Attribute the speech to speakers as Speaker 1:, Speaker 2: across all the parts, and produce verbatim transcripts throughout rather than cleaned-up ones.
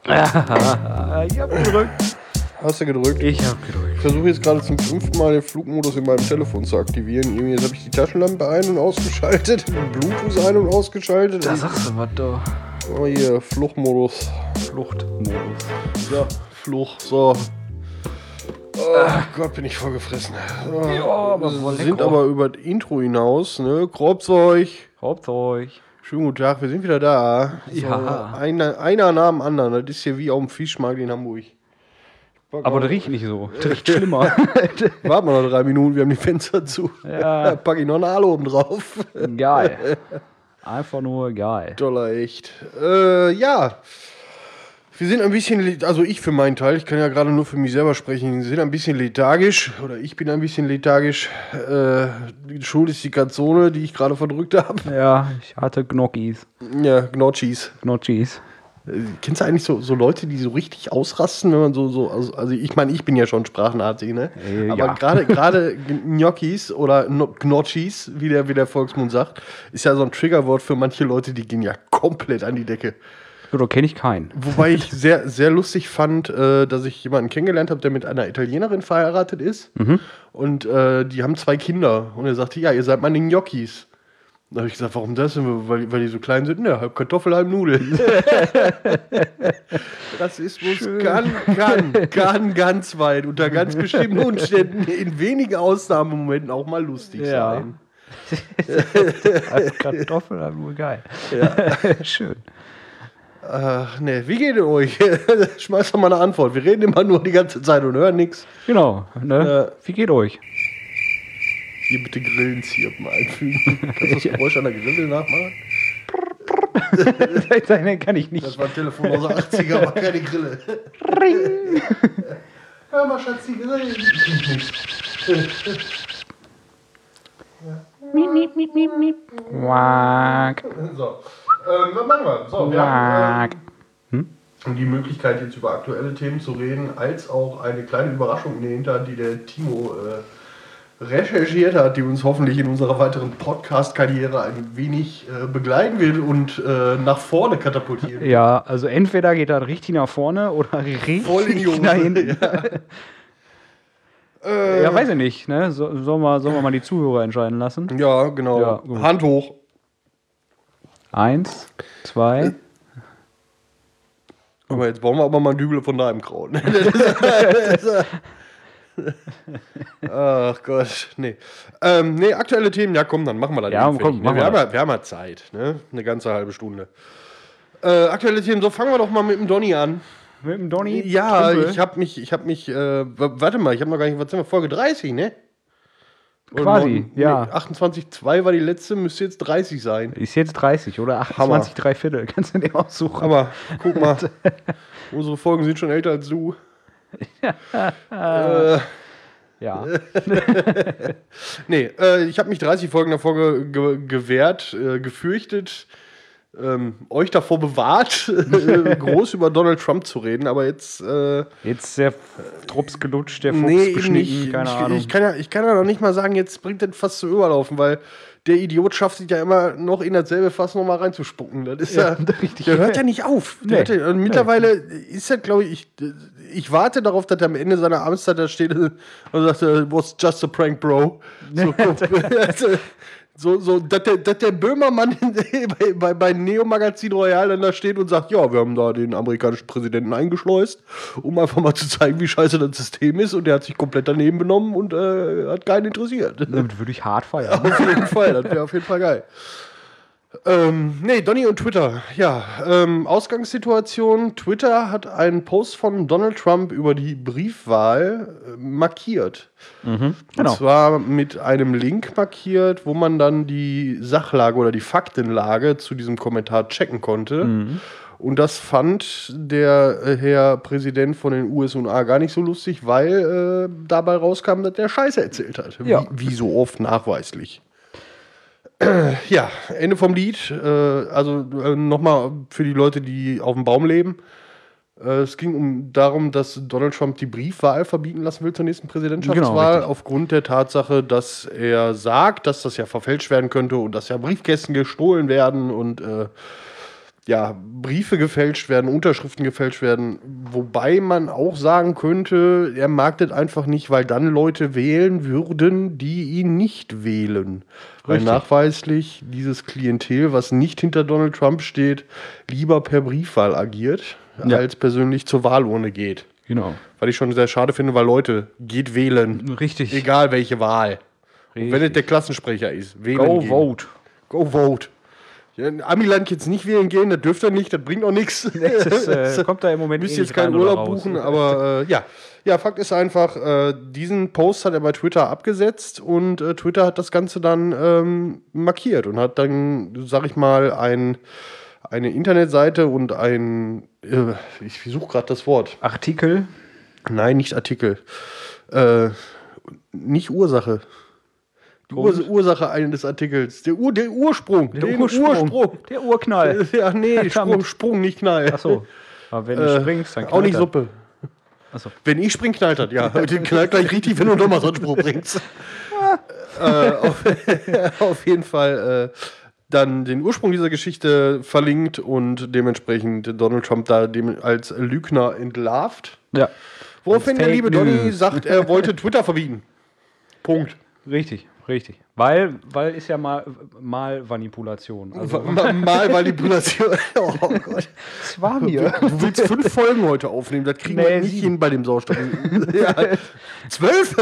Speaker 1: Ich hab gedrückt.
Speaker 2: Hast du gedrückt?
Speaker 1: Ich hab gedrückt.
Speaker 2: Ich versuche jetzt gerade zum fünften Mal den Flugmodus in meinem Telefon zu aktivieren. Irgendwie, jetzt habe ich die Taschenlampe ein- und ausgeschaltet, Bluetooth ein- und ausgeschaltet.
Speaker 1: Da sagst du was da.
Speaker 2: Oh, hier, Fluchtmodus.
Speaker 1: Fluchtmodus.
Speaker 2: Ja, Flucht, so. Oh Gott, bin ich vollgefressen. Oh,
Speaker 1: Ja, aber
Speaker 2: wir
Speaker 1: voll
Speaker 2: sind
Speaker 1: lecker.
Speaker 2: aber über das Intro hinaus, ne? Grobzeug.
Speaker 1: Hauptzeug.
Speaker 2: Schönen guten Tag, wir sind wieder da. So,
Speaker 1: Ja.
Speaker 2: einer, einer nach dem anderen. Das ist hier wie auf dem Fischmarkt in Hamburg.
Speaker 1: Aber das riecht nicht so. Das riecht schlimmer.
Speaker 2: Warten wir noch drei Minuten, wir haben die Fenster zu.
Speaker 1: Ja.
Speaker 2: Da pack ich noch eine Alu oben drauf.
Speaker 1: Geil. Einfach nur geil.
Speaker 2: Dollar, echt. Äh, ja. Wir sind ein bisschen, le- also ich für meinen Teil, ich kann ja gerade nur für mich selber sprechen, wir sind ein bisschen lethargisch, oder ich bin ein bisschen lethargisch. Äh, die Schuld ist die Kanzone, die ich gerade verdrückt habe.
Speaker 1: Ja, ich hatte Gnocchis.
Speaker 2: Ja, Gnocchis.
Speaker 1: Gnocchis.
Speaker 2: Äh, Kennst du eigentlich so, so Leute, die so richtig ausrasten, wenn man so, so also, also ich meine, ich bin ja schon Sprachennazi, ne?
Speaker 1: Äh,
Speaker 2: Aber
Speaker 1: ja.
Speaker 2: gerade gerade Gnocchis oder No- Gnocchis, wie der, wie der Volksmund sagt, ist ja so ein Triggerwort für manche Leute, die gehen ja komplett an die Decke.
Speaker 1: Oder kenne ich keinen.
Speaker 2: Wobei ich sehr, sehr lustig fand, äh, dass ich jemanden kennengelernt habe, der mit einer Italienerin verheiratet ist. Und äh, die haben zwei Kinder. Und er sagte, ja, ihr seid meine Gnocchis. Da habe ich gesagt, warum das? Weil, weil die so klein sind? Ne, halb Kartoffel, halb Nudeln. Rassismus kann, kann, kann ganz weit, unter ganz bestimmten Umständen, in wenigen Ausnahmemomenten auch mal lustig
Speaker 1: Ja.
Speaker 2: sein.
Speaker 1: Halb Kartoffel, halb nur geil. Schön.
Speaker 2: Ach, ne, wie geht es euch? Schmeiß doch mal eine Antwort. Wir reden immer nur die ganze Zeit und hören nichts.
Speaker 1: Genau. Ne? Wie geht euch?
Speaker 2: Hier bitte Grillenzirpen einfügen. Kannst du das Geräusch an der Grille nachmachen?
Speaker 1: Nein, kann ich nicht.
Speaker 2: Das war ein Telefon aus den achtziger, aber keine Grille.
Speaker 1: Ring.
Speaker 2: Hör mal, Schatz, die Grillen.
Speaker 1: Miep, miep, miep, miep, miep. Wack.
Speaker 2: So, ähm, was machen wir? So, wir haben
Speaker 1: Hm?
Speaker 2: ähm, die Möglichkeit, jetzt über aktuelle Themen zu reden, als auch eine kleine Überraschung in der Hinterhand, die der Timo äh, recherchiert hat, die uns hoffentlich in unserer weiteren Podcast-Karriere ein wenig äh, begleiten will und äh, nach vorne katapultieren.
Speaker 1: Ja, also entweder geht das richtig nach vorne oder richtig
Speaker 2: Voll in die Hose.
Speaker 1: nach hinten.
Speaker 2: Ja. Äh,
Speaker 1: Ja, weiß ich nicht. Ne? So, sollen, wir, sollen wir mal die Zuhörer entscheiden lassen?
Speaker 2: Ja, genau.
Speaker 1: Ja, gut.
Speaker 2: Hand hoch.
Speaker 1: Eins, zwei.
Speaker 2: Aber jetzt bauen wir aber mal ein Dübel von deinem Kraut. Ach Gott, nee. Ähm, nee, aktuelle Themen, ja komm, dann machen wir das.
Speaker 1: Ja,
Speaker 2: eben
Speaker 1: komm,
Speaker 2: fertig,
Speaker 1: machen
Speaker 2: ne?
Speaker 1: wir
Speaker 2: wir, haben
Speaker 1: das.
Speaker 2: ja, wir haben ja Zeit, ne? Eine ganze halbe Stunde. Äh, aktuelle Themen, so fangen wir doch mal mit dem Donny an.
Speaker 1: Mit dem Donny?
Speaker 2: Ja,
Speaker 1: Trümpel.
Speaker 2: ich habe mich, ich habe mich, äh, w- warte mal, ich habe noch gar nicht, was sind wir, Folge dreißig, ne? Oder
Speaker 1: Quasi,
Speaker 2: neun-
Speaker 1: ja.
Speaker 2: Nee, achtundzwanzig Komma zwei war die letzte, müsste jetzt dreißig sein.
Speaker 1: Ist jetzt dreißig oder achtundzwanzig, drei Viertel. Kannst du dir aussuchen.
Speaker 2: Aber guck mal, unsere Folgen sind schon älter als du. äh,
Speaker 1: Ja.
Speaker 2: Nee, äh, ich habe mich dreißig Folgen davor ge ge gewehrt, äh, gefürchtet, ähm, euch davor bewahrt, äh, groß über Donald Trump zu reden, aber jetzt. Äh,
Speaker 1: Jetzt ist der Trups gelutscht, der Fuchs
Speaker 2: nee, eben
Speaker 1: beschnitten,
Speaker 2: nicht.
Speaker 1: keine
Speaker 2: ich,
Speaker 1: Ahnung.
Speaker 2: Ich kann, ja, ich kann ja noch nicht mal sagen, jetzt bringt das fast zu überlaufen, weil der Idiot schafft sich ja immer noch in dasselbe Fass noch mal reinzuspucken. Das ist ja,
Speaker 1: Ja, richtig.
Speaker 2: der hört ja nicht auf. Der
Speaker 1: Nee.
Speaker 2: hört ja, und mittlerweile ist er, glaube ich, ich, ich warte darauf, dass er am Ende seiner Amtszeit da steht und sagt, it was just a prank, bro. So, guck, also, so, so dass, der, dass der Böhmermann bei, bei, bei Neo Magazin Royal dann da steht und sagt, ja, wir haben da den amerikanischen Präsidenten eingeschleust, um einfach mal zu zeigen, wie scheiße das System ist, und der hat sich komplett daneben benommen und äh, hat keinen interessiert.
Speaker 1: Damit würde ich hart feiern.
Speaker 2: Auf jeden Fall, das wäre auf jeden Fall geil. Ähm, nee, Donny und Twitter. Ja, ähm, Ausgangssituation. Twitter hat einen Post von Donald Trump über die Briefwahl äh, markiert.
Speaker 1: Genau.
Speaker 2: Und zwar mit einem Link markiert, wo man dann die Sachlage oder die Faktenlage zu diesem Kommentar checken konnte. Und das fand der äh, Herr Präsident von den U S A gar nicht so lustig, weil äh, dabei rauskam, dass der Scheiße erzählt hat.
Speaker 1: Ja.
Speaker 2: Wie, wie so oft nachweislich. Äh, ja, Ende vom Lied. Äh, also äh, nochmal für die Leute, die auf dem Baum leben. Äh, es ging um darum, dass Donald Trump die Briefwahl verbieten lassen will zur nächsten Präsidentschaftswahl,
Speaker 1: Genau, richtig.
Speaker 2: aufgrund der Tatsache, dass er sagt, dass das ja verfälscht werden könnte und dass ja Briefkästen gestohlen werden und äh, ja, Briefe gefälscht werden, Unterschriften gefälscht werden, wobei man auch sagen könnte, er mag das einfach nicht, weil dann Leute wählen würden, die ihn nicht wählen. Weil
Speaker 1: Richtig.
Speaker 2: nachweislich dieses Klientel, was nicht hinter Donald Trump steht, lieber per Briefwahl agiert,
Speaker 1: Ja.
Speaker 2: als persönlich zur Wahlurne geht.
Speaker 1: Genau.
Speaker 2: Was ich schon sehr schade finde, weil Leute, geht wählen.
Speaker 1: Richtig.
Speaker 2: Egal welche Wahl. Und wenn es der Klassensprecher ist, wählen
Speaker 1: Go
Speaker 2: gehen.
Speaker 1: vote.
Speaker 2: Go vote. Ja, in Amiland jetzt nicht wählen gehen, das dürft ihr nicht, das bringt auch nichts.
Speaker 1: Das äh, kommt da im Moment
Speaker 2: Müsst
Speaker 1: eh
Speaker 2: jetzt
Speaker 1: nicht
Speaker 2: keinen
Speaker 1: rein oder
Speaker 2: Urlaub
Speaker 1: raus.
Speaker 2: buchen, aber äh, ja. Ja, Fakt ist einfach, äh, diesen Post hat er bei Twitter abgesetzt und äh, Twitter hat das Ganze dann ähm, markiert und hat dann, sag ich mal, ein, eine Internetseite und ein, äh, ich suche gerade das Wort.
Speaker 1: Artikel.
Speaker 2: Nein, nicht Artikel. Äh, nicht Ursache. Die Urs Ursache eines Artikels. Der, Ur der Ursprung.
Speaker 1: Der
Speaker 2: den
Speaker 1: Ursprung.
Speaker 2: Ursprung.
Speaker 1: Der Urknall.
Speaker 2: Ja, nee, Sprung, Sprung, nicht Knall.
Speaker 1: Achso. Aber wenn du
Speaker 2: Äh,
Speaker 1: springst, dann
Speaker 2: auch nicht
Speaker 1: knallt
Speaker 2: Suppe.
Speaker 1: Achso.
Speaker 2: Wenn ich spring, knallt das, ja. Den knallt gleich richtig, wenn du nochmal so einen Spruch bringst. äh, auf, auf jeden Fall äh, dann den Ursprung dieser Geschichte verlinkt und dementsprechend Donald Trump da dem als Lügner entlarvt.
Speaker 1: Ja.
Speaker 2: Woraufhin der
Speaker 1: Fake
Speaker 2: liebe Donny
Speaker 1: News.
Speaker 2: sagt, er wollte Twitter verbieten. Punkt.
Speaker 1: Richtig, richtig. Weil, weil ist ja mal, mal Manipulation. Also,
Speaker 2: Ma- Mal Manipulation. Oh Gott.
Speaker 1: das war mir.
Speaker 2: Du willst fünf Folgen heute aufnehmen, das kriegen
Speaker 1: Nee,
Speaker 2: wir nicht
Speaker 1: sieben.
Speaker 2: hin bei dem Saustoff. Ja. Zwölf?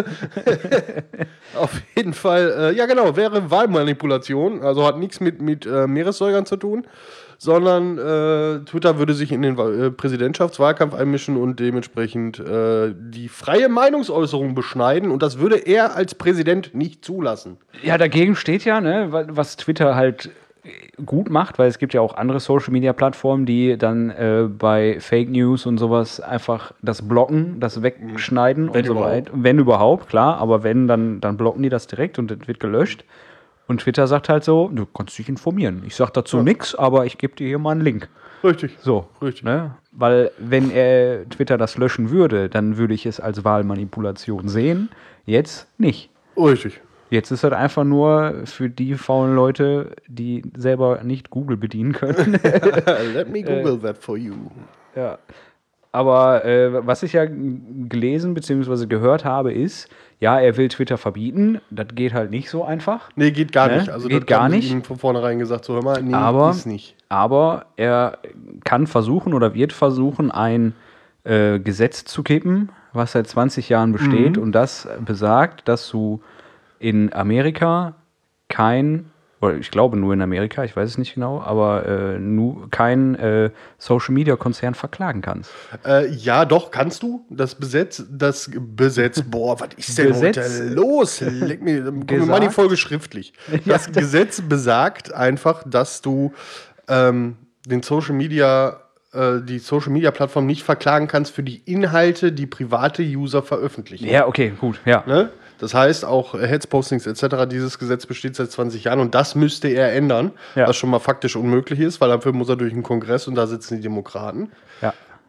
Speaker 2: Auf jeden Fall, äh, ja genau, wäre Wahlmanipulation, also hat nichts mit, mit äh, Meeressäugern zu tun, sondern äh, Twitter würde sich in den äh, Präsidentschaftswahlkampf einmischen und dementsprechend äh, die freie Meinungsäußerung beschneiden und das würde er als Präsident nicht zulassen.
Speaker 1: Ja, dagegen steht ja, ne, wa- was Twitter halt gut macht, weil es gibt ja auch andere Social-Media-Plattformen, die dann äh, bei Fake News und sowas einfach das blocken, das wegschneiden
Speaker 2: Wenn
Speaker 1: und so
Speaker 2: überhaupt.
Speaker 1: weiter. Wenn überhaupt, klar, aber wenn, dann, dann blocken die das direkt und das wird gelöscht. Und Twitter sagt halt so, du kannst dich informieren. Ich sag dazu nichts, aber ich gebe dir hier mal einen Link.
Speaker 2: Richtig.
Speaker 1: So,
Speaker 2: Richtig.
Speaker 1: ne? Weil wenn er Twitter das löschen würde, dann würde ich es als Wahlmanipulation sehen. Jetzt nicht.
Speaker 2: Richtig.
Speaker 1: Jetzt ist das einfach nur für die faulen Leute, die selber nicht Google bedienen können.
Speaker 2: Let me Google that for you.
Speaker 1: Ja. Aber äh, was ich ja g- gelesen bzw. gehört habe, ist, ja, er will Twitter verbieten. Das geht halt nicht so einfach.
Speaker 2: Nee, geht gar
Speaker 1: Ne?
Speaker 2: nicht. Also
Speaker 1: Geht
Speaker 2: das
Speaker 1: gar
Speaker 2: haben sie
Speaker 1: nicht.
Speaker 2: ihm von vornherein gesagt, so hör mal, nee,
Speaker 1: Aber,
Speaker 2: ist nicht.
Speaker 1: aber er kann versuchen oder wird versuchen, ein äh, Gesetz zu kippen, was seit zwanzig Jahren besteht und das besagt, dass du in Amerika kein, oder ich glaube nur in Amerika, ich weiß es nicht genau, aber äh, nur kein äh, Social-Media-Konzern verklagen kannst.
Speaker 2: Äh, ja, doch, kannst du. Das Besetz, das Besetz, boah, was ist denn
Speaker 1: Gesetz
Speaker 2: heute los? Leck mir, guck mir mal die
Speaker 1: gesagt?
Speaker 2: Folge schriftlich. Das Gesetz besagt einfach, dass du ähm, den Social Media, äh, die Social Media Plattform nicht verklagen kannst für die Inhalte, die private User veröffentlichen.
Speaker 1: Ja, okay, gut, ja.
Speaker 2: Ne? Das heißt, auch Heads-Postings et cetera, dieses Gesetz besteht seit zwanzig Jahren und das müsste er ändern,
Speaker 1: Ja.
Speaker 2: was schon mal faktisch unmöglich ist, weil dafür muss er durch den Kongress und da sitzen die Demokraten.
Speaker 1: ja.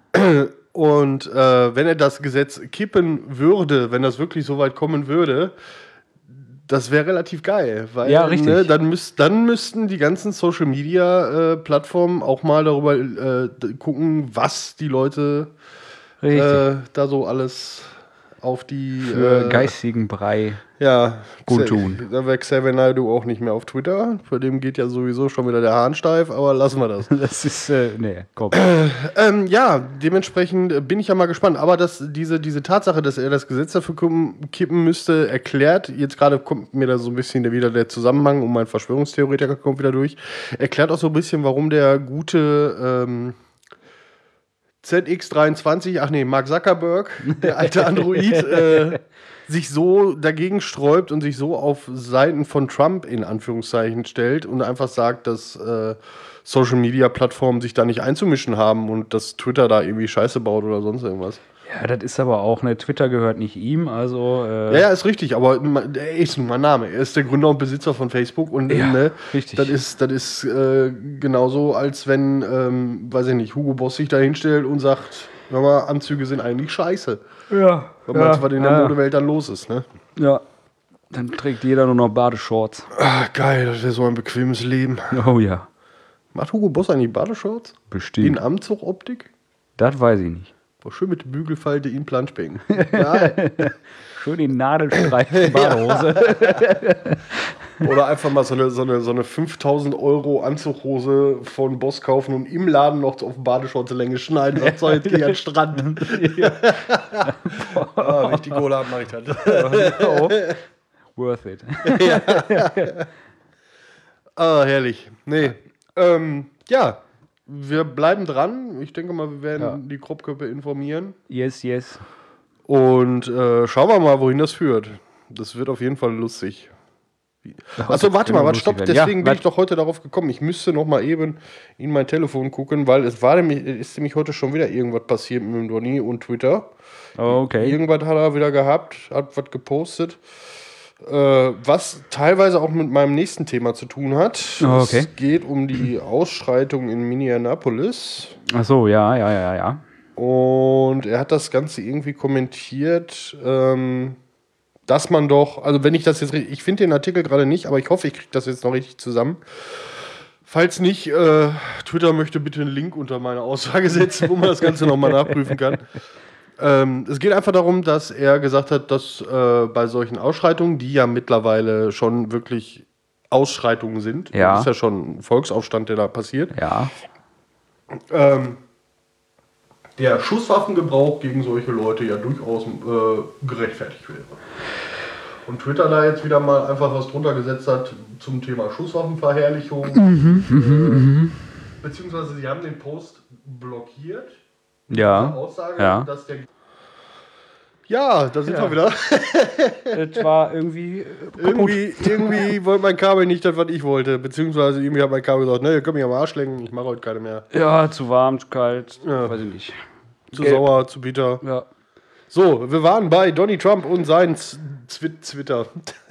Speaker 2: Und äh, wenn er das Gesetz kippen würde, wenn das wirklich so weit kommen würde, das wäre relativ geil. Weil,
Speaker 1: Ja, richtig.
Speaker 2: Ne, dann, müsst, dann müssten die ganzen Social-Media-Plattformen auch mal darüber äh, d- gucken, was die Leute
Speaker 1: Richtig.
Speaker 2: äh, da so alles auf die
Speaker 1: Für
Speaker 2: äh,
Speaker 1: geistigen Brei.
Speaker 2: ja,
Speaker 1: gut
Speaker 2: Xa-
Speaker 1: tun.
Speaker 2: Da wäre Xavier Naidoo auch nicht mehr auf Twitter. Bei dem geht ja sowieso schon wieder der Hahn steif, aber lassen wir das.
Speaker 1: Das ist, äh, nee, komm.
Speaker 2: ähm, ja, dementsprechend äh, bin ich ja mal gespannt. Aber dass diese, diese Tatsache, dass er das Gesetz dafür kippen, kippen müsste, erklärt, jetzt gerade kommt mir da so ein bisschen der, wieder der Zusammenhang und mein Verschwörungstheoretiker kommt wieder durch, erklärt auch so ein bisschen, warum der gute ähm, Z X dreiundzwanzig, ach nee, Mark Zuckerberg, der alte Android, äh, sich so dagegen sträubt und sich so auf Seiten von Trump in Anführungszeichen stellt und einfach sagt, dass äh, Social-Media-Plattformen sich da nicht einzumischen haben und dass Twitter da irgendwie Scheiße baut oder sonst irgendwas.
Speaker 1: Ja, das ist aber auch, ne, Twitter gehört nicht ihm, also äh,
Speaker 2: Ja, ja, ist richtig, aber ma- er ist nun mal Name. Er ist der Gründer und Besitzer von Facebook und
Speaker 1: Ja,
Speaker 2: ne,
Speaker 1: richtig.
Speaker 2: das ist, das ist äh, genauso, als wenn, ähm, weiß ich nicht, Hugo Boss sich da hinstellt und sagt, hör mal, Anzüge sind eigentlich scheiße.
Speaker 1: ja,
Speaker 2: Wenn man
Speaker 1: ja,
Speaker 2: was in der
Speaker 1: ja,
Speaker 2: Modewelt dann los ist, ne?
Speaker 1: ja. Dann trägt jeder nur noch Badeshorts.
Speaker 2: Ah, geil, das wäre so ein bequemes Leben.
Speaker 1: Oh ja.
Speaker 2: Macht Hugo Boss eigentlich Badeshorts?
Speaker 1: Bestimmt.
Speaker 2: In Anzugoptik?
Speaker 1: Das weiß ich nicht.
Speaker 2: Boah, schön mit Bügelfalte in Planschbecken. Geil.
Speaker 1: Schön die Nadelstreifen Badehose.
Speaker 2: Oder einfach mal so eine, so eine, so eine fünftausend Euro Anzughose von Boss kaufen und im Laden noch auf Badeshorts-Länge schneiden. Was soll jetzt gehen an den Strand? Ah, wenn ich die Kohle habe, mache ich das.
Speaker 1: Oh. Worth it.
Speaker 2: Ah, herrlich. Nee. Ähm, ja, wir bleiben dran. Ich denke mal, wir werden
Speaker 1: Ja.
Speaker 2: die Kropköpfe informieren.
Speaker 1: Yes, yes.
Speaker 2: Und äh, schauen wir mal, wohin das führt. Das wird auf jeden Fall lustig. Achso, warte mal, warte, stopp. Deswegen
Speaker 1: ja,
Speaker 2: bin ich doch heute darauf gekommen. Ich müsste noch mal eben in mein Telefon gucken, weil es war nämlich, ist nämlich heute schon wieder irgendwas passiert mit dem Donny und Twitter.
Speaker 1: Okay.
Speaker 2: Irgendwas hat er wieder gehabt, hat was gepostet, äh, was teilweise auch mit meinem nächsten Thema zu tun hat.
Speaker 1: Oh, okay.
Speaker 2: Es geht um die Ausschreitung in Minneapolis.
Speaker 1: Ach so, ja, ja, ja, ja.
Speaker 2: Und er hat das Ganze irgendwie kommentiert, ähm, dass man doch, also wenn ich das jetzt, ich finde den Artikel gerade nicht, aber ich hoffe, ich kriege das jetzt noch richtig zusammen. Falls nicht, äh, Twitter möchte bitte einen Link unter meine Aussage setzen, wo man das Ganze nochmal nachprüfen kann. Ähm, es geht einfach darum, dass er gesagt hat, dass äh, bei solchen Ausschreitungen, die ja mittlerweile schon wirklich Ausschreitungen sind,
Speaker 1: Ja.
Speaker 2: das ist ja schon ein Volksaufstand, der da passiert,
Speaker 1: Ja.
Speaker 2: ähm, der Schusswaffengebrauch gegen solche Leute ja durchaus äh, gerechtfertigt wäre. Und Twitter da jetzt wieder mal einfach was drunter gesetzt hat zum Thema Schusswaffenverherrlichung. Mhm, äh, beziehungsweise sie haben den Post blockiert.
Speaker 1: Ja.
Speaker 2: Diese Aussage,
Speaker 1: Ja.
Speaker 2: dass der ja, da sind
Speaker 1: Ja.
Speaker 2: wir wieder.
Speaker 1: Das war irgendwie.
Speaker 2: irgendwie irgendwie wollte mein Kabel nicht das, was ich wollte. Beziehungsweise irgendwie hat mein Kabel gesagt, ne, ihr könnt mich am Arsch lenken, ich mache heute keine mehr.
Speaker 1: Ja, zu warm, zu kalt.
Speaker 2: Ja.
Speaker 1: Weiß ich nicht.
Speaker 2: Zu
Speaker 1: Gelb.
Speaker 2: sauer, zu bitter.
Speaker 1: Ja.
Speaker 2: So, wir waren bei Donny Trump und sein Z- Zwi- Twitter.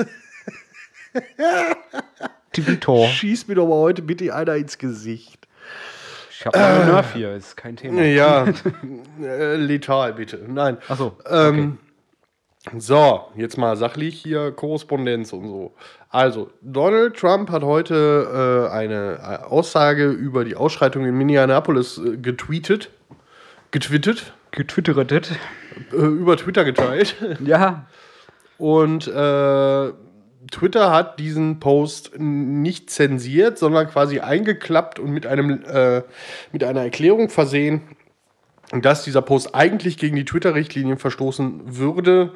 Speaker 1: Tibitor.
Speaker 2: Schieß mir doch mal heute bitte einer ins Gesicht.
Speaker 1: Ich habe einen Nerf hier, ist kein Thema.
Speaker 2: Ja, äh, letal bitte. Nein.
Speaker 1: Achso.
Speaker 2: Ähm, So, jetzt mal sachlich hier Korrespondenz und so. Also, Donald Trump hat heute äh, eine Aussage über die Ausschreitung in Minneapolis äh, getweetet. Getwittert.
Speaker 1: Getwittert.
Speaker 2: Äh, über Twitter geteilt.
Speaker 1: Ja.
Speaker 2: Und äh, Twitter hat diesen Post nicht zensiert, sondern quasi eingeklappt und mit, einem, äh, mit einer Erklärung versehen, dass dieser Post eigentlich gegen die Twitter-Richtlinien verstoßen würde,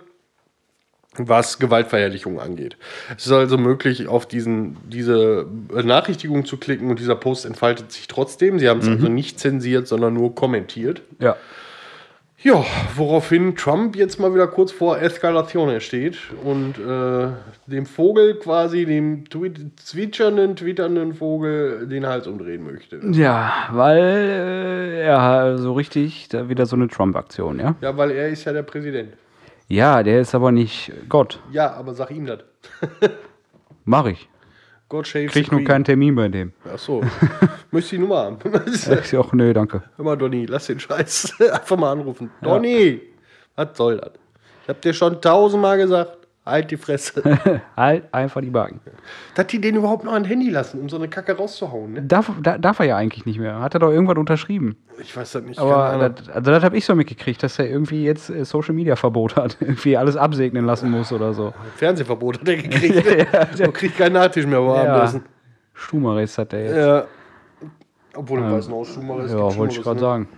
Speaker 2: was Gewaltverherrlichung angeht. Es ist also möglich, auf diesen, diese Benachrichtigung zu klicken und dieser Post entfaltet sich trotzdem. Sie haben es
Speaker 1: Mhm.
Speaker 2: also nicht zensiert, sondern nur kommentiert.
Speaker 1: Ja.
Speaker 2: Ja, woraufhin Trump jetzt mal wieder kurz vor Eskalation steht und äh, dem Vogel quasi, dem twi- zwitschernden, twitternden Vogel den Hals umdrehen möchte.
Speaker 1: Ja, weil äh, er so richtig, da wieder so eine Trump-Aktion, ja?
Speaker 2: Ja, weil er ist ja der Präsident.
Speaker 1: Ja, der ist aber nicht Gott.
Speaker 2: Ja, aber sag ihm das.
Speaker 1: Mach ich.
Speaker 2: God shaves
Speaker 1: Krieg
Speaker 2: the
Speaker 1: nur
Speaker 2: queen.
Speaker 1: keinen Termin bei dem.
Speaker 2: Ach so. Möchtest du die Nummer haben?
Speaker 1: Ich sag auch, nö, danke.
Speaker 2: Hör mal, Donny, lass den Scheiß einfach mal anrufen. Donny, was soll das? Ich hab dir schon tausendmal gesagt, halt die Fresse.
Speaker 1: Halt einfach die Backen.
Speaker 2: Dass die den überhaupt noch ein Handy lassen, um so eine Kacke rauszuhauen, ne?
Speaker 1: Darf, da, darf er ja eigentlich nicht mehr. Hat er doch irgendwann unterschrieben.
Speaker 2: Ich weiß das nicht. keine
Speaker 1: Aber
Speaker 2: Ahnung.
Speaker 1: das, also das habe ich so mitgekriegt, dass er irgendwie jetzt äh, Social Media Verbot hat. Irgendwie alles absegnen lassen muss oder so.
Speaker 2: Fernsehverbot hat er gekriegt. Er kriegt keinen Nachtisch mehr beim
Speaker 1: Ja.
Speaker 2: Abendessen.
Speaker 1: Stumaris hat er jetzt.
Speaker 2: Ja. Obwohl, ich weiß noch, Schumacher
Speaker 1: Ja, wollte ich gerade sagen.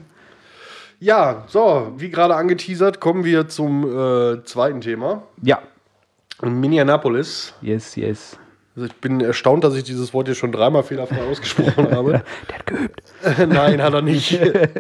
Speaker 2: Ja, so, wie gerade angeteasert, kommen wir zum äh, zweiten Thema.
Speaker 1: Ja.
Speaker 2: Minneapolis.
Speaker 1: Yes, yes.
Speaker 2: Also ich bin erstaunt, dass ich dieses Wort hier schon dreimal fehlerfrei ausgesprochen habe.
Speaker 1: Der hat geübt.
Speaker 2: Nein, hat er nicht.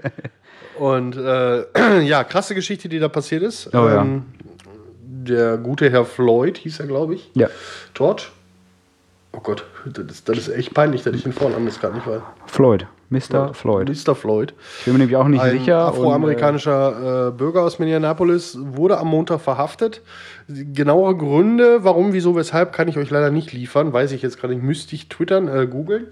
Speaker 2: Und äh, ja, krasse Geschichte, die da passiert ist.
Speaker 1: Oh, ja.
Speaker 2: ähm, der gute Herr Floyd hieß er, glaube ich.
Speaker 1: Ja.
Speaker 2: George. Oh Gott, das ist, das ist echt peinlich, dass ich den Vornamen jetzt gerade nicht weiß.
Speaker 1: Floyd. Mister Floyd.
Speaker 2: Mister Floyd.
Speaker 1: Ich bin mir nämlich auch nicht
Speaker 2: Ein
Speaker 1: sicher.
Speaker 2: afroamerikanischer äh, Bürger aus Minneapolis wurde am Montag verhaftet. Die genaue Gründe, warum, wieso, weshalb, kann ich euch leider nicht liefern. Weiß ich jetzt gerade nicht. Müsste ich twittern, äh, googeln.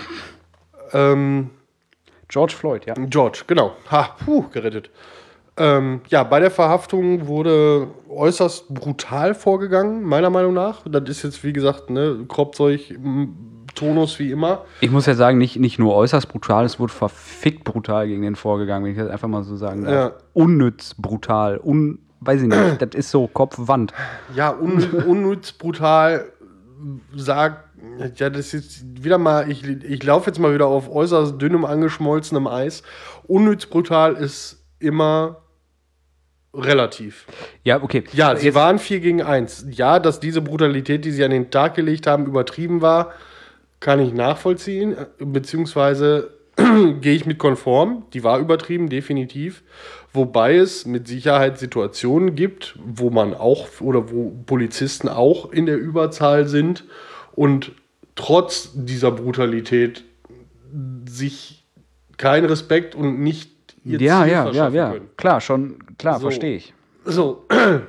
Speaker 2: Ähm,
Speaker 1: Äh, George Floyd, ja.
Speaker 2: George, genau. Ha, puh, gerettet. Ähm, ja, bei der Verhaftung wurde äußerst brutal vorgegangen, meiner Meinung nach. Das ist jetzt, wie gesagt, ne, Kropfzeug, m, Tonus wie immer.
Speaker 1: Ich muss ja sagen, nicht, nicht nur äußerst brutal, es wurde verfickt brutal gegen den vorgegangen, wenn ich das einfach mal so sagen darf.
Speaker 2: Ja.
Speaker 1: Unnütz brutal, un, weiß ich nicht, das ist so Kopf-Wand.
Speaker 2: Ja, un, unnütz brutal sagt, ja, das ist wieder mal, ich, ich laufe jetzt mal wieder auf äußerst dünnem, angeschmolzenem Eis. Unnütz brutal ist immer relativ.
Speaker 1: Ja, okay.
Speaker 2: Ja, sie waren vier gegen eins. Ja, dass diese Brutalität, die sie an den Tag gelegt haben, übertrieben war, kann ich nachvollziehen, beziehungsweise gehe ich mit konform. Die war übertrieben, definitiv. Wobei es mit Sicherheit Situationen gibt, wo man auch oder wo Polizisten auch in der Überzahl sind und trotz dieser Brutalität sich kein Respekt und nicht ihr
Speaker 1: Ja,
Speaker 2: Ziel
Speaker 1: ja, ja,
Speaker 2: verschaffen
Speaker 1: ja.
Speaker 2: können.
Speaker 1: Klar, schon, klar,
Speaker 2: So.
Speaker 1: verstehe ich.
Speaker 2: So,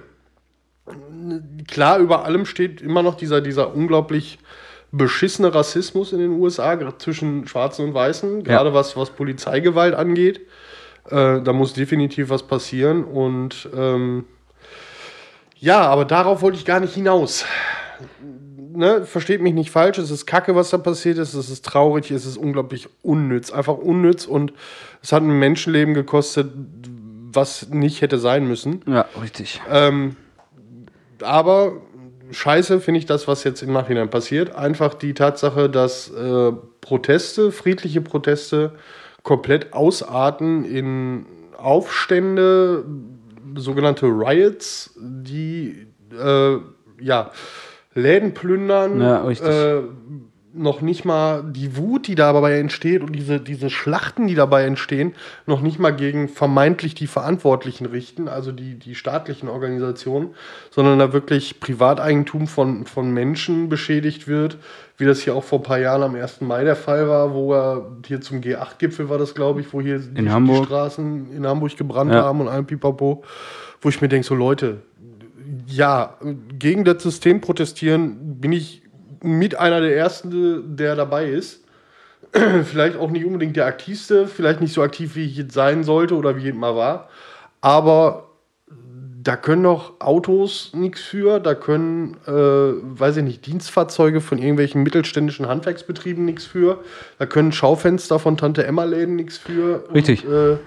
Speaker 2: klar, über allem steht immer noch dieser, dieser unglaublich beschissene Rassismus in den U S A, gerade zwischen Schwarzen und Weißen, gerade was, was Polizeigewalt angeht. Äh, da muss definitiv was passieren und ähm, ja, aber darauf wollte ich gar nicht hinaus. Ne, versteht mich nicht falsch, es ist kacke, was da passiert ist, es ist traurig, es ist unglaublich unnütz, einfach unnütz und es hat ein Menschenleben gekostet, was nicht hätte sein müssen.
Speaker 1: Ja, richtig.
Speaker 2: Ähm, aber scheiße finde ich das, was jetzt im Nachhinein passiert. Einfach die Tatsache, dass äh, Proteste, friedliche Proteste, komplett ausarten in Aufstände, sogenannte Riots, die äh, ja, Läden plündern,
Speaker 1: Ja, richtig.
Speaker 2: äh, noch nicht mal die Wut, die dabei entsteht und diese, diese Schlachten, die dabei entstehen, noch nicht mal gegen vermeintlich die Verantwortlichen richten, also die, die staatlichen Organisationen, sondern da wirklich Privateigentum von, von Menschen beschädigt wird, wie das hier auch vor ein paar Jahren am ersten Mai der Fall war, wo er hier zum G acht Gipfel war das, glaube ich, wo hier die, die
Speaker 1: Hamburg.
Speaker 2: Straßen in Hamburg gebrannt
Speaker 1: Ja.
Speaker 2: haben und ein Pipapo, wo ich mir denke, so Leute, ja, gegen das System protestieren bin ich mit einer der Ersten, der dabei ist. Vielleicht auch nicht unbedingt der Aktivste, vielleicht nicht so aktiv, wie ich jetzt sein sollte oder wie ich mal war. Aber da können doch Autos nichts für, da können, äh, weiß ich nicht, Dienstfahrzeuge von irgendwelchen mittelständischen Handwerksbetrieben nichts für, da können Schaufenster von Tante-Emma-Läden nichts für.
Speaker 1: Richtig.
Speaker 2: Und, äh,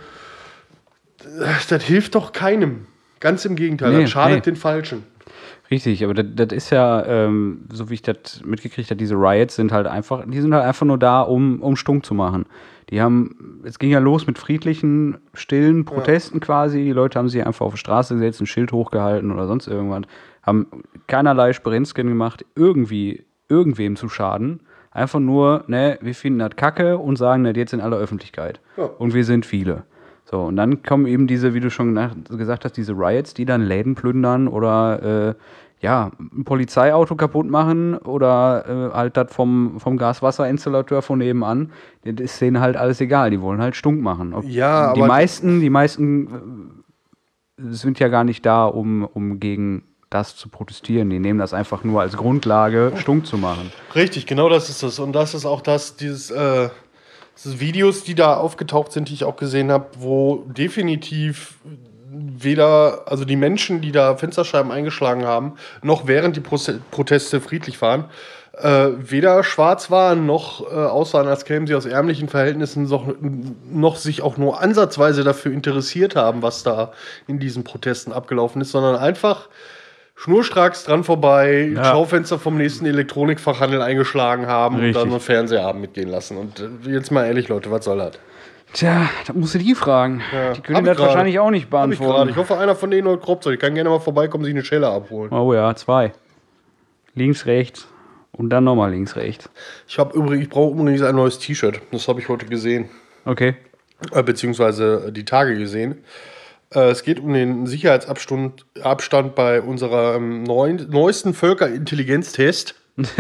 Speaker 2: das hilft doch keinem. Ganz im Gegenteil,
Speaker 1: Nee,
Speaker 2: das schadet
Speaker 1: nee.
Speaker 2: den Falschen.
Speaker 1: Richtig, aber das, das ist ja, ähm, so wie ich das mitgekriegt habe, diese Riots sind halt einfach, die sind halt einfach nur da, um, um stunk zu machen. Die haben, es ging ja los mit friedlichen, stillen Protesten quasi. Die Leute haben sich einfach auf die Straße gesetzt, ein Schild hochgehalten oder sonst irgendwas. Haben keinerlei Sprenzchen gemacht, irgendwie irgendwem zu schaden. Einfach nur, ne, wir finden das kacke und sagen das jetzt in aller Öffentlichkeit.
Speaker 2: Ja.
Speaker 1: Und wir sind viele. So, und dann kommen eben diese, wie du schon nach, gesagt hast, diese Riots, die dann Läden plündern oder äh, ja, ein Polizeiauto kaputt machen oder äh, halt das vom, vom Gaswasserinstallateur von nebenan. Das ist denen halt alles egal, die wollen halt stunk machen. Ob,
Speaker 2: Ja,
Speaker 1: die
Speaker 2: aber-
Speaker 1: meisten, die meisten äh, sind ja gar nicht da, um, um gegen das zu protestieren. Die nehmen das einfach nur als Grundlage, stunk zu machen.
Speaker 2: Richtig, genau das ist es. Und das ist auch das, dieses, äh, diese Videos, die da aufgetaucht sind, die ich auch gesehen habe, wo definitiv weder, also die Menschen, die da Fensterscheiben eingeschlagen haben, noch während die Proze- Proteste friedlich waren, äh, weder schwarz waren, noch äh, aussahen, als kämen sie aus ärmlichen Verhältnissen, noch, noch sich auch nur ansatzweise dafür interessiert haben, was da in diesen Protesten abgelaufen ist, sondern einfach schnurstracks dran vorbei,
Speaker 1: Ja.
Speaker 2: Schaufenster vom nächsten Elektronikfachhandel eingeschlagen haben
Speaker 1: Richtig.
Speaker 2: und dann einen Fernsehabend mitgehen lassen. Und äh, jetzt mal ehrlich, Leute, was soll das?
Speaker 1: Tja, da musst du die fragen.
Speaker 2: Ja.
Speaker 1: Die
Speaker 2: Hab
Speaker 1: können
Speaker 2: ich
Speaker 1: das
Speaker 2: grade.
Speaker 1: wahrscheinlich auch nicht
Speaker 2: Hab ich gerade.
Speaker 1: beantworten.
Speaker 2: Ich hoffe, einer von denen heute kroppt soll. Ich kann gerne mal vorbeikommen, sich eine Schelle abholen.
Speaker 1: Oh ja, zwei. Links, rechts und dann nochmal links, rechts.
Speaker 2: Ich, hab übrigens, ich brauche übrigens ein neues T-Shirt. Das habe ich heute gesehen.
Speaker 1: Okay.
Speaker 2: Äh, beziehungsweise äh, die Tage gesehen. Äh, es geht um den Sicherheitsabstand Abstand bei unserem neuen, neuesten Völkerintelligenztest.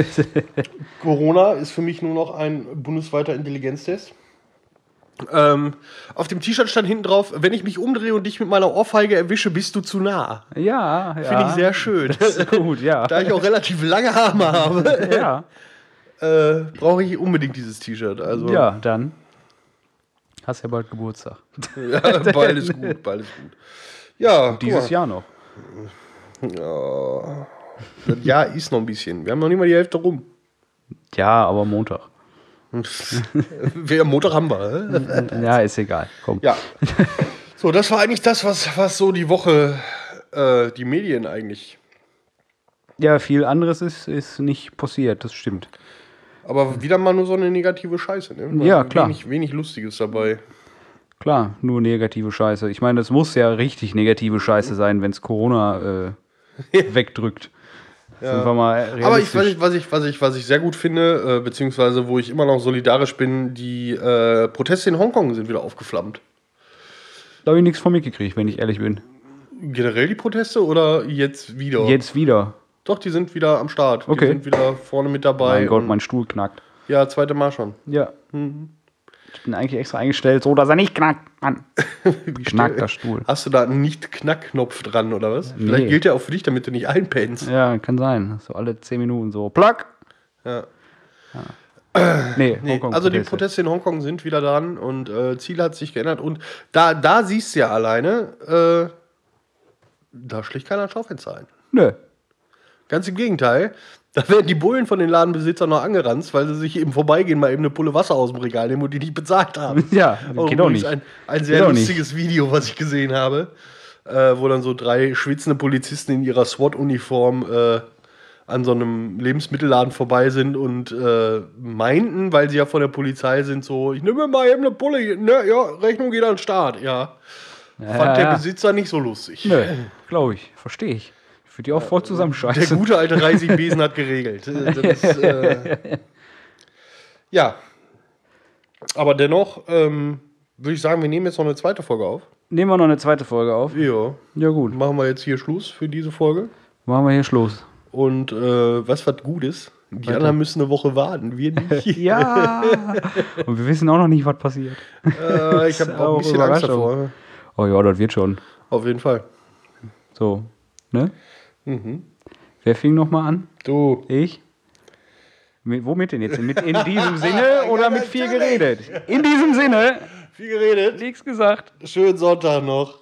Speaker 2: Corona ist für mich nur noch ein bundesweiter Intelligenztest. Ähm, auf dem T-Shirt stand hinten drauf, wenn ich mich umdrehe und dich mit meiner Ohrfeige erwische, bist du zu nah.
Speaker 1: Ja, ja.
Speaker 2: Finde ich sehr schön.
Speaker 1: Das ist gut, ja.
Speaker 2: Da ich auch relativ lange Arme habe,
Speaker 1: ja.
Speaker 2: äh, brauche ich unbedingt dieses T-Shirt. Also,
Speaker 1: Ja, dann hast ja bald Geburtstag.
Speaker 2: ja, bald ist gut, bald ist gut. Ja,
Speaker 1: Dieses
Speaker 2: guck
Speaker 1: Jahr noch.
Speaker 2: mal. Ja, das Jahr ist noch ein bisschen. Wir haben noch nicht mal die Hälfte rum.
Speaker 1: Ja, aber Montag.
Speaker 2: Wir Montag haben wir.
Speaker 1: Ja, ist egal. Komm.
Speaker 2: Ja. So, das war eigentlich das, was, was so die Woche äh, die Medien eigentlich.
Speaker 1: Ja, viel anderes ist, ist nicht passiert, das stimmt.
Speaker 2: Aber wieder mal nur so eine negative Scheiße, ne?
Speaker 1: Ja, klar.
Speaker 2: Wenig, wenig Lustiges dabei.
Speaker 1: Klar, nur negative Scheiße. Ich meine, es muss ja richtig negative Scheiße sein, wenn es Corona äh, wegdrückt.
Speaker 2: Ja.
Speaker 1: Sind wir mal
Speaker 2: Aber ich,
Speaker 1: realistisch.
Speaker 2: was, ich, was, ich, was, ich, was ich sehr gut finde, äh, beziehungsweise wo ich immer noch solidarisch bin, die äh, Proteste in Hongkong sind wieder aufgeflammt.
Speaker 1: Da habe ich nichts von mitgekriegt, wenn ich ehrlich bin.
Speaker 2: Generell die Proteste oder jetzt wieder?
Speaker 1: Jetzt wieder.
Speaker 2: Doch, die sind wieder am Start.
Speaker 1: Okay.
Speaker 2: Die sind wieder vorne mit dabei.
Speaker 1: Mein Gott,
Speaker 2: und-
Speaker 1: mein Stuhl knackt.
Speaker 2: Ja, zweite Mal schon.
Speaker 1: Ja. Ich bin eigentlich extra eingestellt, so dass er nicht knackt. Mann. Knackt der Stuhl.
Speaker 2: Hast du da einen Nicht-Knack-Knopf dran oder was?
Speaker 1: Nee.
Speaker 2: Vielleicht gilt der auch für dich, damit du nicht einpennst.
Speaker 1: Ja, kann sein. So alle zehn Minuten so. Plack.
Speaker 2: Ja.
Speaker 1: Nee,
Speaker 2: Nee,
Speaker 1: Hongkong
Speaker 2: also die
Speaker 1: Proteste.
Speaker 2: Proteste in Hongkong sind wieder dran und äh, Ziel hat sich geändert. Und da, da siehst du ja alleine, äh, da schlägt keiner ein Schaufenster ein.
Speaker 1: Nö.
Speaker 2: Ganz im Gegenteil. Da werden die Bullen von den Ladenbesitzern noch angeranzt, weil sie sich im Vorbeigehen mal eben eine Pulle Wasser aus dem Regal nehmen und die nicht bezahlt haben.
Speaker 1: Ja,
Speaker 2: Auch
Speaker 1: geht doch
Speaker 2: übrigens
Speaker 1: nicht.
Speaker 2: Ein, ein sehr
Speaker 1: Geht doch
Speaker 2: lustiges Video, was ich gesehen habe, äh, wo dann so drei schwitzende Polizisten in ihrer SWAT-Uniform äh, an so einem Lebensmittelladen vorbei sind und äh, meinten, weil sie ja von der Polizei sind, so, ich nehme mir mal eben eine Pulle, ne, ja, Rechnung geht an den Start, ja.
Speaker 1: Ja,
Speaker 2: Fand der
Speaker 1: ja.
Speaker 2: Besitzer nicht so lustig.
Speaker 1: Nö, glaube ich. Verstehe ich. Ich würde die auch voll
Speaker 2: Der
Speaker 1: zusammenscheißen.
Speaker 2: gute alte Reisigbesen hat geregelt. Das ist, äh, ja. Aber dennoch ähm, würde ich sagen, wir nehmen jetzt noch eine zweite Folge auf.
Speaker 1: Nehmen wir noch eine zweite Folge auf.
Speaker 2: Ja.
Speaker 1: Ja, gut.
Speaker 2: Machen wir jetzt hier Schluss für diese Folge.
Speaker 1: Machen wir hier Schluss.
Speaker 2: Und äh, was was gut ist, die
Speaker 1: Weiter.
Speaker 2: anderen müssen eine Woche warten. Wir nicht.
Speaker 1: Ja. Und wir wissen auch noch nicht, was passiert.
Speaker 2: äh, ich habe
Speaker 1: Ist
Speaker 2: auch
Speaker 1: auch
Speaker 2: ein bisschen Angst
Speaker 1: Überraschung.
Speaker 2: davor.
Speaker 1: Oh ja, das wird schon.
Speaker 2: Auf jeden Fall.
Speaker 1: So. Ne?
Speaker 2: Mhm.
Speaker 1: Wer fing nochmal an?
Speaker 2: Du.
Speaker 1: Ich? Mit, womit denn jetzt? Mit in diesem Sinne oder mit viel geredet? In diesem Sinne.
Speaker 2: Viel geredet.
Speaker 1: Nichts gesagt.
Speaker 2: Schönen Sonntag noch.